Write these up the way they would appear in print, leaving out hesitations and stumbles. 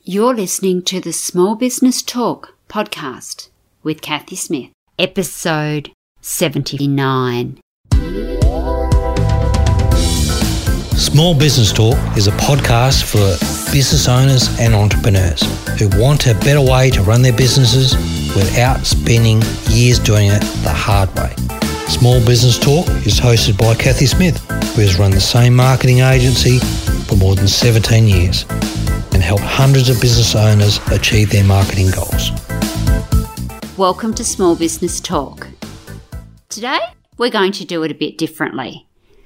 You're listening to the Small Business Talk podcast with Kathy Smith, episode 79. Small Business Talk is a podcast for business owners and entrepreneurs who want a better way to run their businesses without spending years doing it the hard way. Small Business Talk is hosted by Kathy Smith, who has run the same marketing agency for more than 17 years and helped hundreds of business owners achieve their marketing goals. Welcome to Small Business Talk. Today, we're going to do it a bit differently.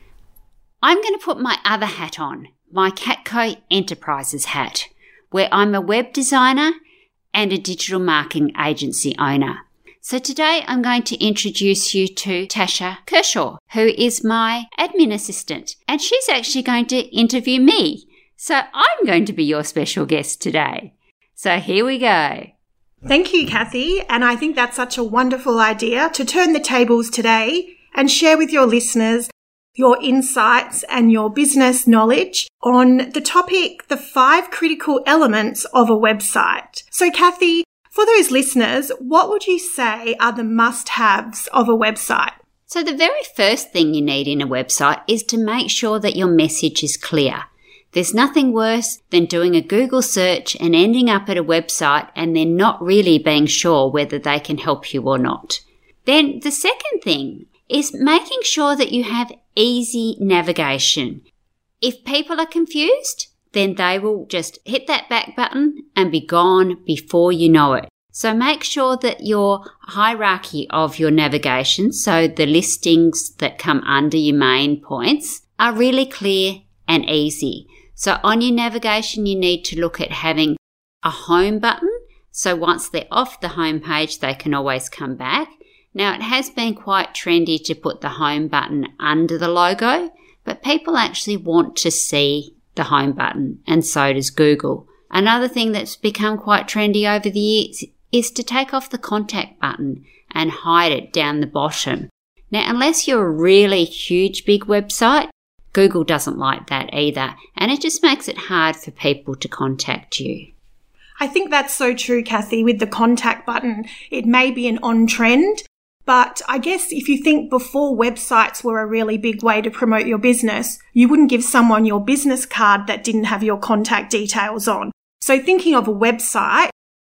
I'm going to put my other hat on, my Catco Enterprises hat, where I'm a web designer and a digital marketing agency owner. So today I'm going to introduce you to Tasha Kershaw, who is my admin assistant, and she's actually going to interview me. So I'm going to be your special guest today. So here we go. Thank you, Kathy. And I think that's such a wonderful idea to turn the tables today and share with your listeners your insights and your business knowledge on the topic, the 5 critical elements of a website. So, Kathy, for those listeners, what would you say are the must-haves of a website? So the very first thing you need in a website is to make sure that your message is clear. There's nothing worse than doing a Google search and ending up at a website and then not really being sure whether they can help you or not. Then the second thing is making sure that you have easy navigation. If people are confused, then they will just hit that back button and be gone before you know it. So make sure that your hierarchy of your navigation, so the listings that come under your main points, are really clear and easy. So on your navigation, you need to look at having a home button. So once they're off the home page, they can always come back. Now, it has been quite trendy to put the home button under the logo, but people actually want to see the home button, and so does Google. Another thing that's become quite trendy over the years is to take off the contact button and hide it down the bottom. Now, unless you're a really huge, big website, Google doesn't like that either, and it just makes it hard for people to contact you. I think that's so true, Kathy, with the contact button. It may be an on-trend, but I guess if you think before websites were a really big way to promote your business, you wouldn't give someone your business card that didn't have your contact details on. So thinking of a website,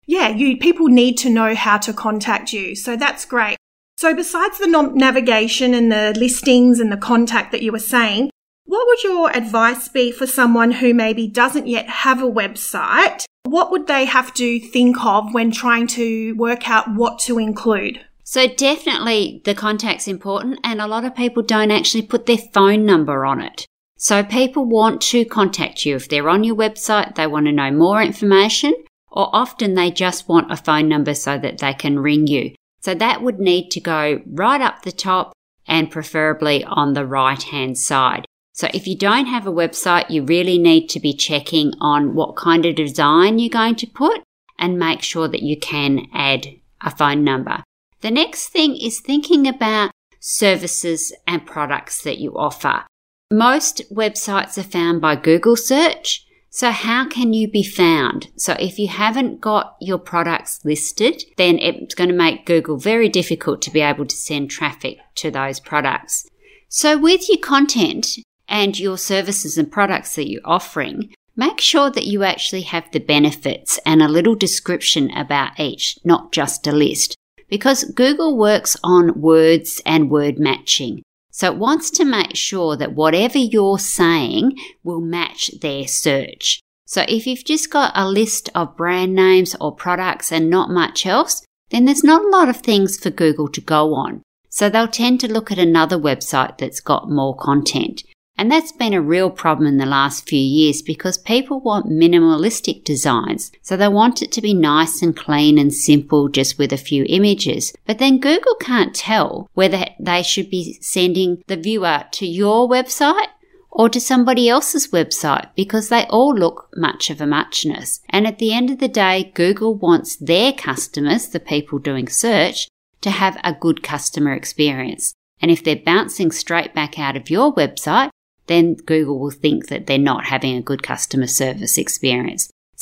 people need to know how to contact you. So that's great. So besides the navigation and the listings and the contact that you were saying, what would your advice be for someone who maybe doesn't yet have a website? What would they have to think of when trying to work out what to include? So definitely the contact's important, and a lot of people don't actually put their phone number on it. So people want to contact you. If they're on your website, they want to know more information, or often they just want a phone number so that they can ring you. So that would need to go right up the top and preferably on the right-hand side. So if you don't have a website, you really need to be checking on what kind of design you're going to put and make sure that you can add a phone number. The next thing is thinking about services and products that you offer. Most websites are found by Google search. So how can you be found? So if you haven't got your products listed, then it's going to make Google very difficult to be able to send traffic to those products. So with your content and your services and products that you're offering, make sure that you actually have the benefits and a little description about each, not just a list. Because Google works on words and word matching. So it wants to make sure that whatever you're saying will match their search. So if you've just got a list of brand names or products and not much else, then there's not a lot of things for Google to go on. So they'll tend to look at another website that's got more content. And that's been a real problem in the last few years because people want minimalistic designs. So they want it to be nice and clean and simple just with a few images. But then Google can't tell whether they should be sending the viewer to your website or to somebody else's website because they all look much of a muchness. And at the end of the day, Google wants their customers, the people doing search, to have a good customer experience. And if they're bouncing straight back out of your website, then Google will think that they're not having a good customer service experience.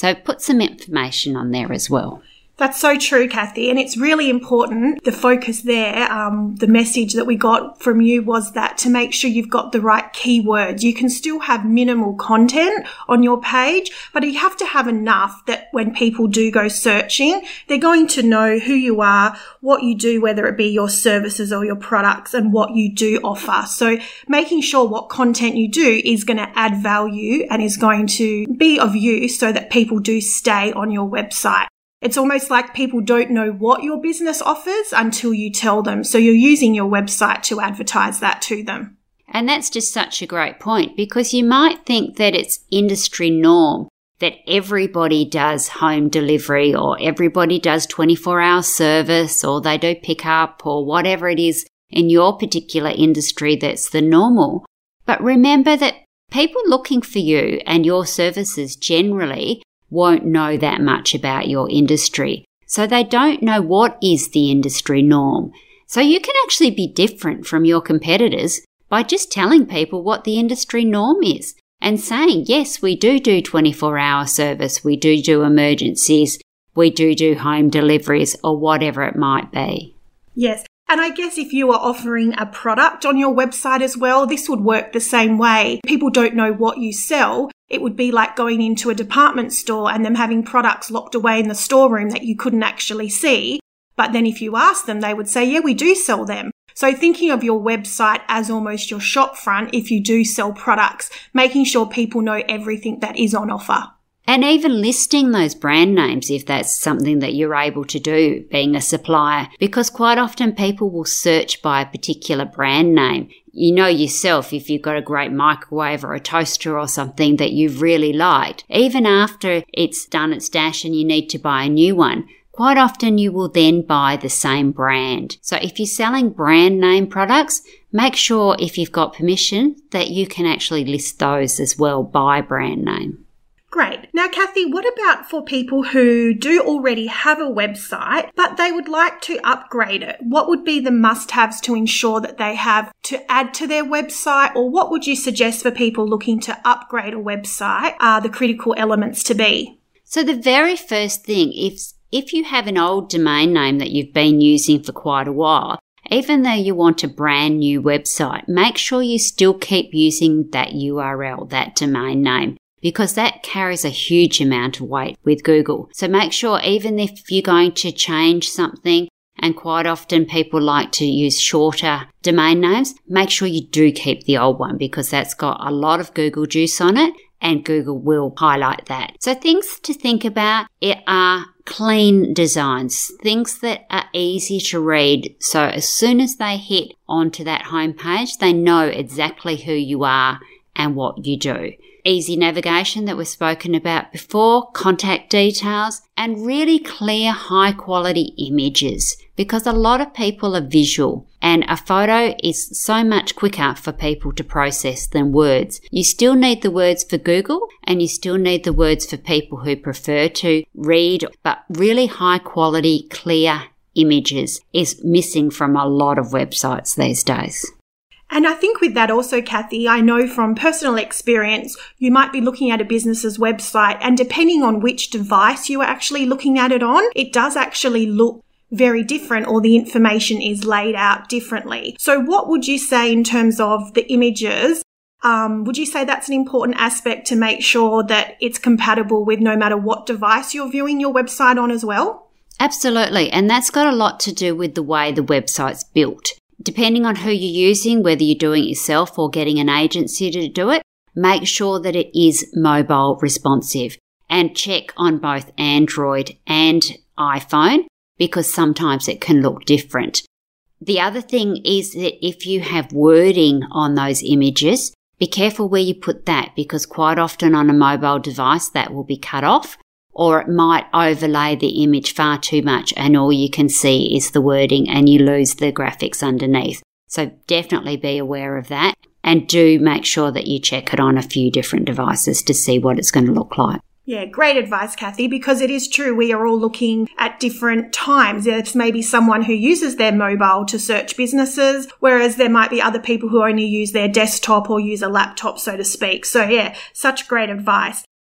So put some information on there as well. That's so true, Kathy. And it's really important, the focus there, the message that we got from you was that to make sure you've got the right keywords. You can still have minimal content on your page, but you have to have enough that when people do go searching, they're going to know who you are, what you do, whether it be your services or your products, and what you do offer. So making sure what content you do is going to add value and is going to be of use so that people do stay on your website. It's almost like people don't know what your business offers until you tell them. So you're using your website to advertise that to them. And that's just such a great point, because you might think that it's industry norm that everybody does home delivery or everybody does 24-hour service or they do pickup or whatever it is in your particular industry that's the normal. But remember that people looking for you and your services generally won't know that much about your industry. So they don't know what is the industry norm. So you can actually be different from your competitors by just telling people what the industry norm is and saying, yes, we do 24-hour service, we do emergencies, we do home deliveries or whatever it might be. Yes. And I guess if you are offering a product on your website as well, this would work the same way. People don't know what you sell. It would be like going into a department store and them having products locked away in the storeroom that you couldn't actually see. But then if you ask them, they would say, yeah, we do sell them. So thinking of your website as almost your shop front, if you do sell products, making sure people know everything that is on offer. And even listing those brand names if that's something that you're able to do, being a supplier, because quite often people will search by a particular brand name. You know yourself, if you've got a great microwave or a toaster or something that you've really liked, even after it's done its dash and you need to buy a new one, quite often you will then buy the same brand. So if you're selling brand name products, make sure if you've got permission that you can actually list those as well by brand name. Great. Now, Kathy, what about for people who do already have a website, but they would like to upgrade it? What would be the must-haves to ensure that they have to add to their website, or what would you suggest for people looking to upgrade a website are the critical elements to be? So the very first thing, if you have an old domain name that you've been using for quite a while, even though you want a brand new website, make sure you still keep using that URL, that domain name, because that carries a huge amount of weight with Google. So make sure even if you're going to change something, and quite often people like to use shorter domain names, make sure you do keep the old one because that's got a lot of Google juice on it and Google will highlight that. So things to think about are clean designs, things that are easy to read. So as soon as they hit onto that homepage, they know exactly who you are and what you do. Easy navigation that we've spoken about before, contact details, and really clear high quality images because a lot of people are visual and a photo is so much quicker for people to process than words. You still need the words for Google and you still need the words for people who prefer to read, but really high quality, clear images is missing from a lot of websites these days. And I think with that also, Kathy, I know from personal experience, you might be looking at a business's website and depending on which device you are actually looking at it on, it does actually look very different or the information is laid out differently. So what would you say in terms of the images? Would you say that's an important aspect to make sure that it's compatible with no matter what device you're viewing your website on as well? Absolutely. And that's got a lot to do with the way the website's built. Depending on who you're using, whether you're doing it yourself or getting an agency to do it, make sure that it is mobile responsive and check on both Android and iPhone because sometimes it can look different. The other thing is that if you have wording on those images, be careful where you put that because quite often on a mobile device that will be cut off or it might overlay the image far too much and all you can see is the wording and you lose the graphics underneath. So definitely be aware of that and do make sure that you check it on a few different devices to see what it's going to look like. Yeah, great advice, Kathy, because it is true. We are all looking at different times. There's maybe someone who uses their mobile to search businesses, whereas there might be other people who only use their desktop or use a laptop, so to speak. So yeah, such great advice.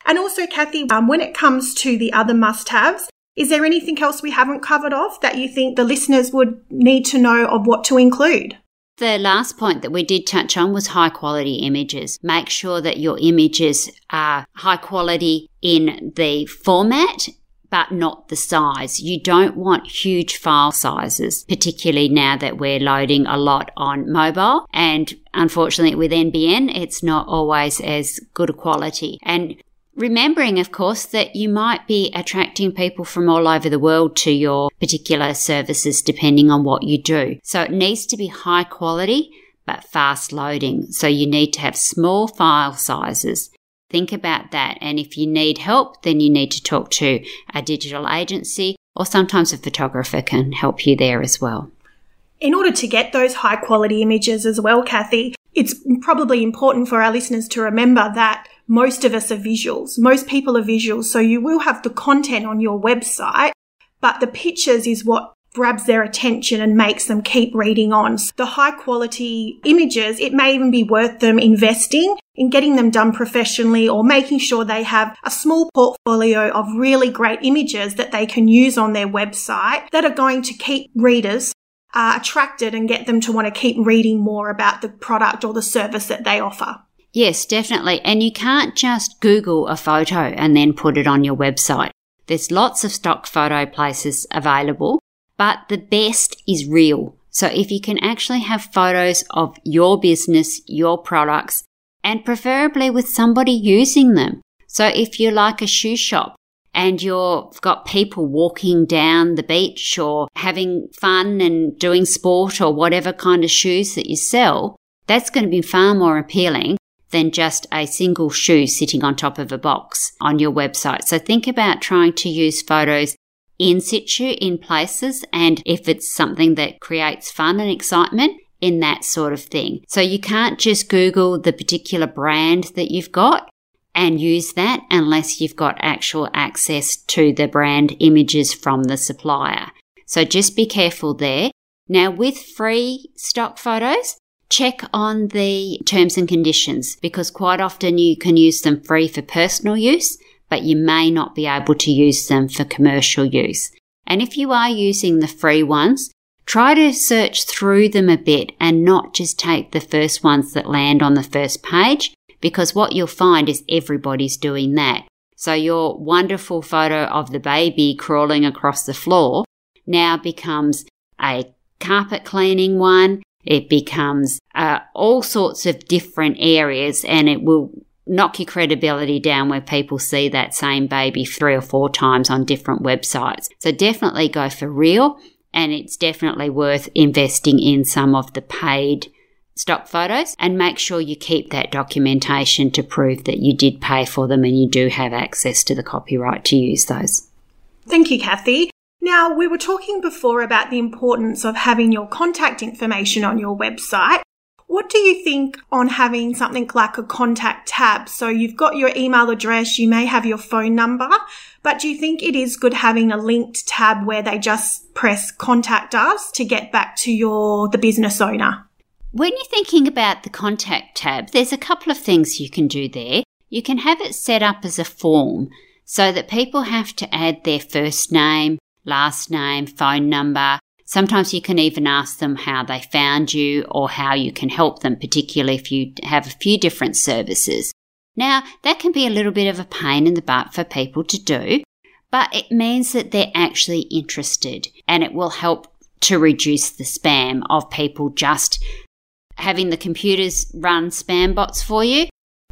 And also, Kathy, when it comes to the other must-haves, is there anything else we haven't covered off that you think the listeners would need to know of what to include? The last point that we did touch on was high quality images. Make sure that your images are high quality in the format, but not the size. You don't want huge file sizes, particularly now that we're loading a lot on mobile. And unfortunately with NBN, it's not always as good a quality. And remembering, of course, that you might be attracting people from all over the world to your particular services depending on what you do. So it needs to be high quality but fast loading. So you need to have small file sizes. Think about that. And if you need help, then you need to talk to a digital agency, or sometimes a photographer can help you there as well. In order to get those high quality images as well, Kathy, it's probably important for our listeners to remember that most of us are visuals. Most people are visuals. So you will have the content on your website, but the pictures is what grabs their attention and makes them keep reading on. The high quality images, it may even be worth them investing in getting them done professionally or making sure they have a small portfolio of really great images that they can use on their website that are going to keep readers attracted and get them to want to keep reading more about the product or the service that they offer. Yes, definitely. And you can't just Google a photo and then put it on your website. There's lots of stock photo places available, but the best is real. So if you can actually have photos of your business, your products, and preferably with somebody using them. So if you're like a shoe shop and you've got people walking down the beach or having fun and doing sport or whatever kind of shoes that you sell, that's going to be far more appealing than just a single shoe sitting on top of a box on your website. So think about trying to use photos in situ in places, and if it's something that creates fun and excitement, in that sort of thing. So you can't just Google the particular brand that you've got and use that unless you've got actual access to the brand images from the supplier. So just be careful there. Now with free stock photos, check on the terms and conditions, because quite often you can use them free for personal use, but you may not be able to use them for commercial use. And if you are using the free ones, try to search through them a bit and not just take the first ones that land on the first page, because what you'll find is everybody's doing that. So your wonderful photo of the baby crawling across the floor now becomes a carpet cleaning one. It becomes all sorts of different areas, and it will knock your credibility down where people see that same baby 3 or 4 times on different websites. So definitely go for real. And it's definitely worth investing in some of the paid stock photos, and make sure you keep that documentation to prove that you did pay for them and you do have access to the copyright to use those. Thank you, Kathy. Now, we were talking before about the importance of having your contact information on your website. What do you think on having something like a contact tab? So you've got your email address, you may have your phone number, but do you think it is good having a linked tab where they just press contact us to get back to the business owner? When you're thinking about the contact tab, there's a couple of things you can do there. You can have it set up as a form so that people have to add their first name, last name, phone number. Sometimes you can even ask them how they found you or how you can help them, particularly if you have a few different services. Now, that can be a little bit of a pain in the butt for people to do, but it means that they're actually interested, and it will help to reduce the spam of people just having the computers run spam bots for you,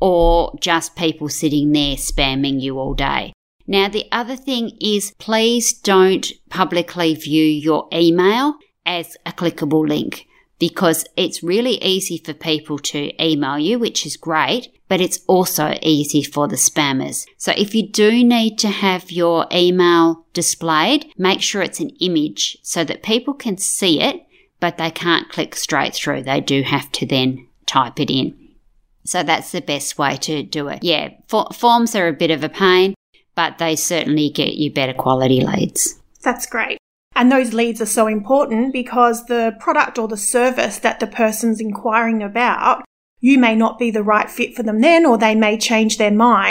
or just people sitting there spamming you all day. Now, the other thing is, please don't publicly view your email as a clickable link, because it's really easy for people to email you, which is great, but it's also easy for the spammers. So if you do need to have your email displayed, make sure it's an image so that people can see it, but they can't click straight through. They do have to then type it in. So that's the best way to do it. Yeah, forms are a bit of a pain, but they certainly get you better quality leads. That's great. And those leads are so important because the product or the service that the person's inquiring about, you may not be the right fit for them then, or they may change their mind.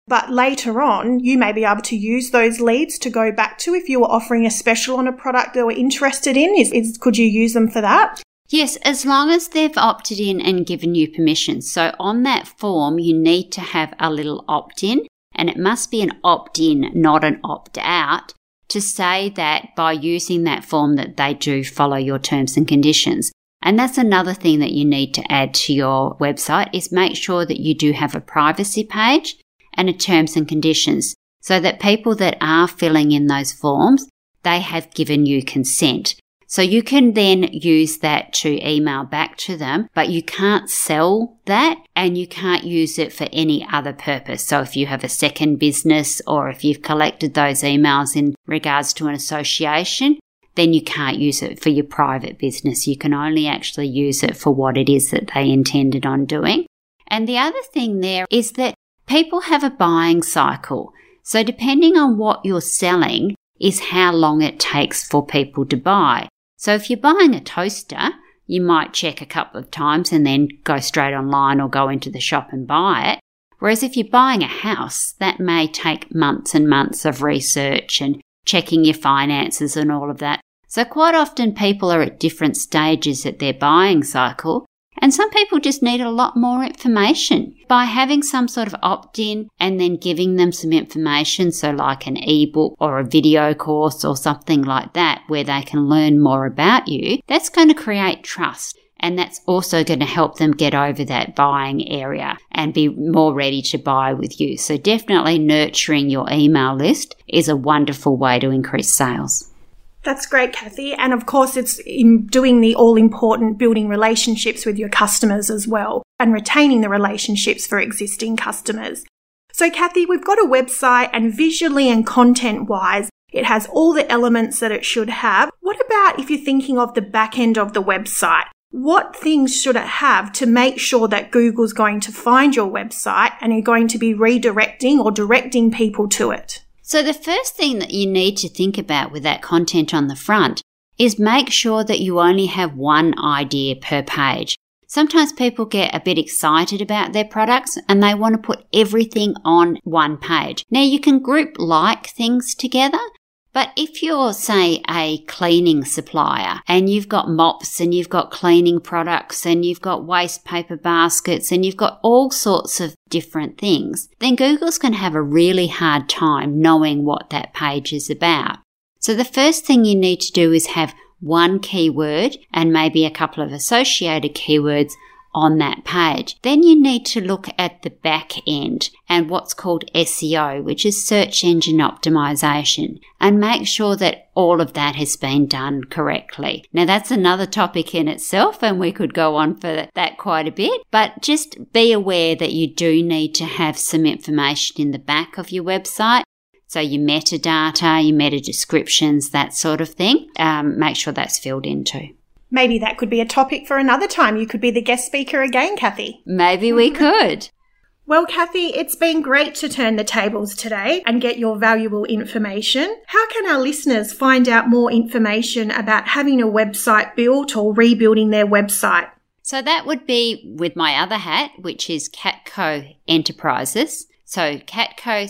But later on, you may be able to use those leads to go back to if you were offering a special on a product they were interested in. Could you use them for that? Yes, as long as they've opted in and given you permission. So on that form, you need to have a little opt-in, and it must be an opt-in, not an opt-out, to say that by using that form that they do follow your terms and conditions. And that's another thing that you need to add to your website is make sure that you do have a privacy page and a terms and conditions so that people that are filling in those forms, they have given you consent. So you can then use that to email back to them, but you can't sell that and you can't use it for any other purpose. So if you have a second business or if you've collected those emails in regards to an association, then you can't use it for your private business. You can only actually use it for what it is that they intended on doing. And the other thing there is that people have a buying cycle. So depending on what you're selling is how long it takes for people to buy. So if you're buying a toaster, you might check a couple of times and then go straight online or go into the shop and buy it. Whereas if you're buying a house, that may take months and months of research and checking your finances and all of that. So quite often people are at different stages at their buying cycle, and some people just need a lot more information. By having some sort of opt-in and then giving them some information, so like an ebook or a video course or something like that where they can learn more about you, that's going to create trust. And that's also going to help them get over that buying area and be more ready to buy with you. So definitely nurturing your email list is a wonderful way to increase sales. That's great, Kathy. And of course, it's in doing the all-important building relationships with your customers as well and retaining the relationships for existing customers. So, Kathy, we've got a website and visually and content-wise, it has all the elements that it should have. What about if you're thinking of the back end of the website? What things should it have to make sure that Google's going to find your website and are going to be redirecting or directing people to it? So the first thing that you need to think about with that content on the front is make sure that you only have one idea per page. Sometimes people get a bit excited about their products and they want to put everything on one page. Now you can group like things together, but if you're, say, a cleaning supplier and you've got mops and you've got cleaning products and you've got waste paper baskets and you've got all sorts of different things, then Google's going to have a really hard time knowing what that page is about. So the first thing you need to do is have one keyword and maybe a couple of associated keywords on that page. Then you need to look at the back end and what's called SEO, which is search engine optimization, and make sure that all of that has been done correctly. Now that's another topic in itself and we could go on for that quite a bit, but just be aware that you do need to have some information in the back of your website. So your metadata, your meta descriptions, that sort of thing, make sure that's filled in too. Maybe that could be a topic for another time. You could be the guest speaker again, Kathy. Maybe we could. Well, Kathy, it's been great to turn the tables today and get your valuable information. How can our listeners find out more information about having a website built or rebuilding their website? So that would be with my other hat, which is Catco Enterprises. So Catco,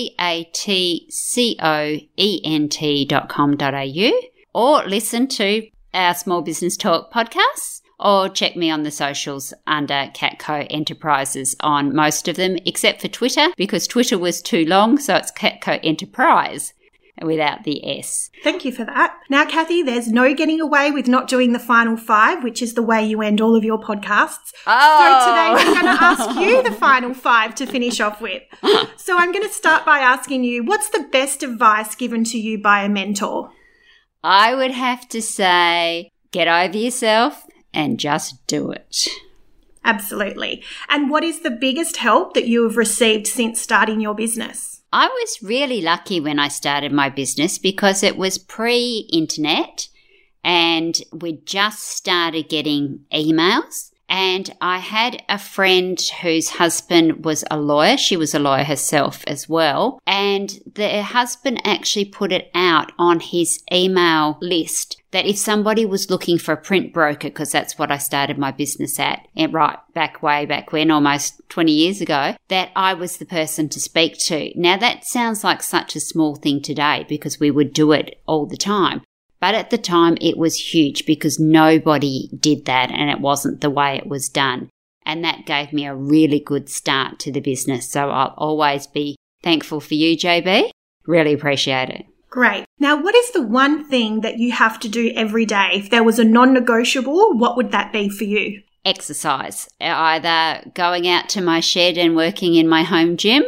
catcoent.com.au, or listen to our Small Business Talk podcasts, or check me on the socials under Catco Enterprises on most of them, except for Twitter, because Twitter was too long, so it's Catco Enterprise without the S. Thank you for that. Now, Kathy, there's no getting away with not doing the final five, which is the way you end all of your podcasts. Oh. So today we're going to ask you the final five to finish off with. So I'm going to start by asking you, what's the best advice given to you by a mentor? I would have to say, get over yourself and just do it. Absolutely. And what is the biggest help that you have received since starting your business? I was really lucky when I started my business because it was pre-internet and we just started getting emails And I had a friend whose husband was a lawyer. She was a lawyer herself as well. And the husband actually put it out on his email list that if somebody was looking for a print broker, because that's what I started my business at, and way back when, almost 20 years ago, that I was the person to speak to. Now, that sounds like such a small thing today because we would do it all the time. But at the time, it was huge because nobody did that and it wasn't the way it was done. And that gave me a really good start to the business. So I'll always be thankful for you, JB. Really appreciate it. Great. Now, what is the one thing that you have to do every day? If there was a non-negotiable, what would that be for you? Exercise. Either going out to my shed and working in my home gym,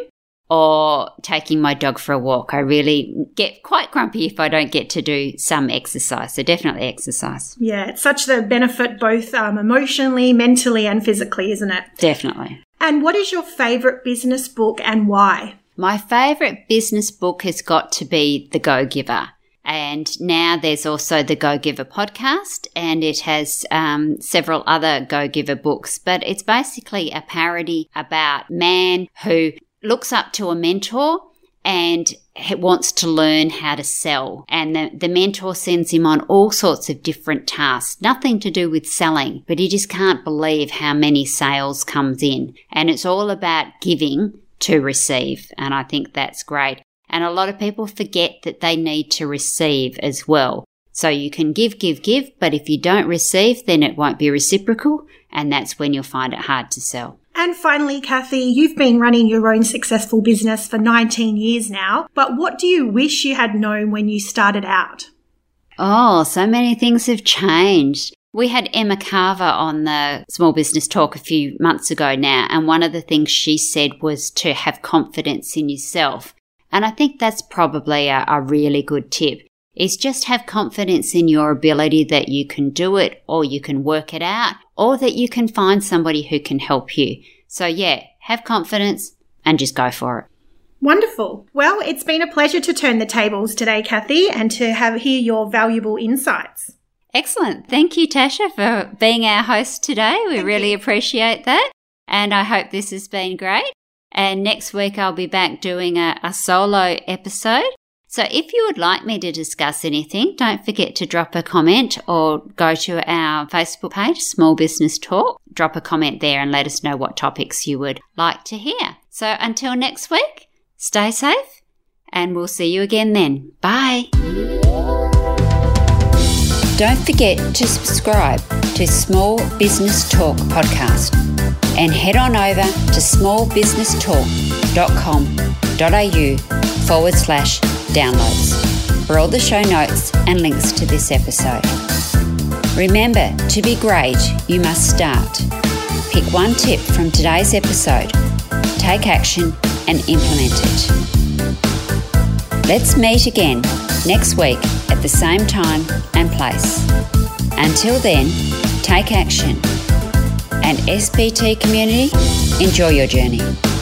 or taking my dog for a walk. I really get quite grumpy if I don't get to do some exercise. So definitely exercise. Yeah, it's such the benefit both emotionally, mentally and physically, isn't it? Definitely. And what is your favourite business book and why? My favourite business book has got to be The Go-Giver. And now there's also the Go-Giver podcast, and it has several other Go-Giver books. But it's basically a parody about a man who looks up to a mentor and wants to learn how to sell. And the mentor sends him on all sorts of different tasks, nothing to do with selling, but he just can't believe how many sales comes in. And it's all about giving to receive. And I think that's great. And a lot of people forget that they need to receive as well. So you can give, but if you don't receive, then it won't be reciprocal. And that's when you'll find it hard to sell. And finally, Kathy, you've been running your own successful business for 19 years now, but what do you wish you had known when you started out? Oh, so many things have changed. We had Emma Carver on the Small Business Talk a few months ago now, and one of the things she said was to have confidence in yourself. And I think that's probably a really good tip, is just have confidence in your ability that you can do it, or you can work it out, or that you can find somebody who can help you. So yeah, have confidence and just go for it. Wonderful. Well, it's been a pleasure to turn the tables today, Kathy, and to hear your valuable insights. Excellent. Thank you, Tasha, for being our host today. We really appreciate that. And I hope this has been great. And next week I'll be back doing a solo episode. So if you would like me to discuss anything, don't forget to drop a comment or go to our Facebook page, Small Business Talk. Drop a comment there and let us know what topics you would like to hear. So until next week, stay safe and we'll see you again then. Bye. Don't forget to subscribe to Small Business Talk podcast and head on over to smallbusinesstalk.com.au/downloads for all the show notes and links to this episode. Remember, to be great, you must start. Pick one tip from today's episode, take action and implement it. Let's meet again next week at the same time and place. Until then, take action. And SBT community, enjoy your journey.